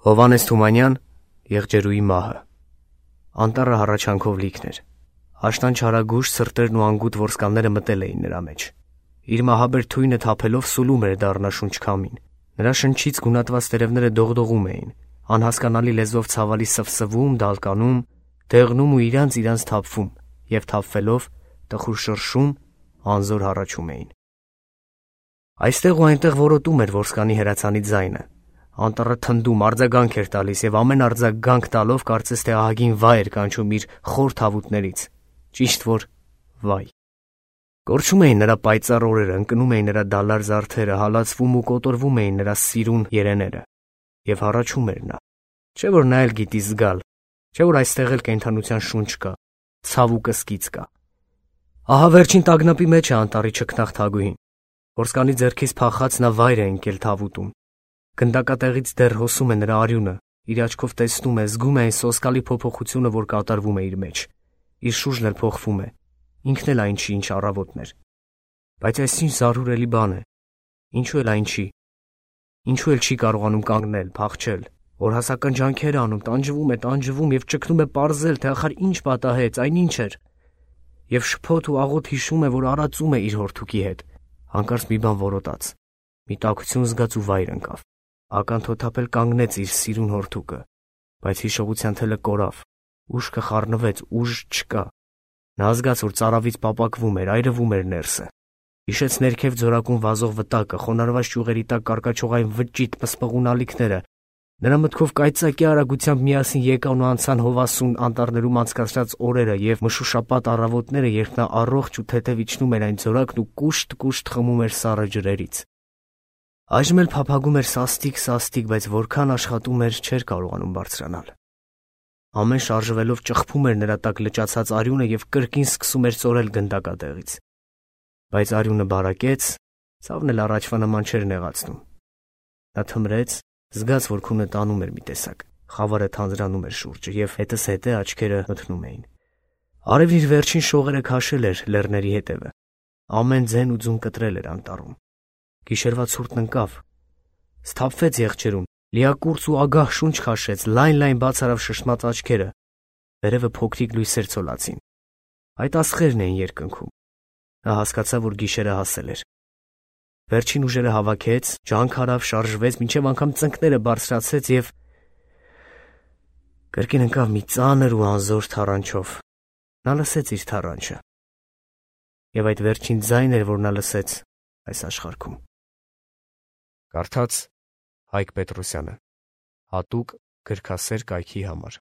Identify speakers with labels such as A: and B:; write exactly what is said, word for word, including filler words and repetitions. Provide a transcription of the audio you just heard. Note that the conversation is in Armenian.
A: Հովհաննես Թումանյան, Եղջերուի մահը։ Անտառը հառաչանքով լիքն էր։ Աշնան չարագույժ սրտերն ու անգութ որսկանները մտել էին նրա մեջ։ Իր մահաբեր թույնը թափելով սուլում էր դառնաշունչ քամին։ Նրա շնչից գունատված տերևները դողդողում էին, անհասկանալի լեզվով ցավալի սվսվում, դալկանում, դեղնում ու իրանց իրանց թափվում, և թափվելով տխուր շրշում, անզոր հառաչում էին։ Այստեղ ու այնտեղ որոտում էր որսկանի հրացանի ձայնը։ Անտառը թնդում, արձագանք էր տալիս և ամեն արձագանք տալով կարծես թե ահագին վայ էր կանչում իր խոր թավուտներից, ճիշտ որ վայ։ Կորչում էին նրա պայծառ օրերը, ընկնում էին նրա դալար զարդերը, հալածվում ու կոտորվում էին նրա սիրուն երեները։ Եվ հառաչում էր նա։ Չէ՞ որ նա էլ գիտի զգալ, չէ՞ որ այստեղ էլ կենդանության շունչ կա, ցավ ու կսկիծ կա։ Ահա վերջին տագնապի մեջ է անտառի չքնաղ թագուհին։ Որսկանի ձեռքից փախած նա վայր է ընկել թավուտում։ Գնդակատեղից դեռ հոսում է նրա արյունը, իր աչքով տեսնում է, զգում է այն սոսկալի փոփոխությունը, որ կատարվում է իր մեջ։ Իր շուրջն էլ փոխվում է, ինքն էլ այն չի, ինչ առավոտն էր։ Բայց այս ինչ զարհուրելի բան է։ Ինչու էլ այն չի։ Ինչու էլ չի կարողանում կանգնել, փախչել։ Օրհասական ջանքեր է անում, տանջվում է, տանջվում և ճգնում է պարզել, թե ախար ինչ պատահեց, այն ինչ էր։ Եվ շփոթ ու աղոթ հիշում է, որ արածում է իր հորթուկի հետ։ Հանկարծ մի բան որոտաց, մի տաքություն զգաց ու վայր ընկավ։ Ականթոթափել կանգնեց իր սիրուն հորթուկը, բայց հիշողության թելը կորավ, ուշքը խառնվեց, ուժ չկա։ Նա զգաց, որ ծարավից պապակվում էր, այրվում էր ներսը։ Հիշեց ներքև ձորակուն վազող վտակը, խոնարհված ճյուղերի տակ կարկաչող այն վճիտ պսպղուն ալիքները։ Նրա մտքով կայծակի արագությամբ միասին եկան ու անցան հովասուն անտառներում անցկացրած օրերը և մշուշապատ առավոտները, երբ նա առողջ ու թեթև իջնում էր այն ձորակն ու կուշտ-կուշտ խմում էր սառը ջրերից։ Այժմ էլ փափագում էր սաստիկ-սաստիկ, բայց որքան աշխատում էր, չէր կարողանում բարձրանալ։ Ամեն շարժվելով ճխփում էր նրա տակ լճացած արյունը և կրկին սկսում էր ծորել գնդակատեղից։ Բայց արյունը բարակեց, ցավն էլ առաջվա նման չէր նեղացնում։ Նա թմրեց, զգաց, որ քունը տանում էր մի տեսակ, խավարը թանձրանում էր շուրջը և հետզհետե աչքերը մթնում էին։ Արևն իր վերջին շողերը քաշել էր լեռների հետևը։ Ամեն ձեն ու ձուն կտրել էր անտառում։ Գիշերվա ցուրտն ընկավ, սթափվեց եղջերուն, լիակուրծ ու ագահ շունչ քաշեց, լայն-լայն բաց արավ շշմած աչքերը։ Վերևը փոքրիկ լույսեր ցոլացին։ Այդ աստղերն էին երկնքում։ Նա հասկացավ, որ գիշերը հասել էր։ Վերջին ուժերը հավաքեց, ջանք արավ, շարժվեց, մինչև անգամ ծնկները բարձրացրեց և կրկին ընկավ մի ծանր ու անզոր թառանչով։ Նա լսեց իր թառանչը։ Եվ այդ վերջին ձայնն էր, որ նա լսեց այս աշխարհքում։ Կարդաց Հայկ Պետրոսյանը, հատուկ գրքասեր կայքի համար։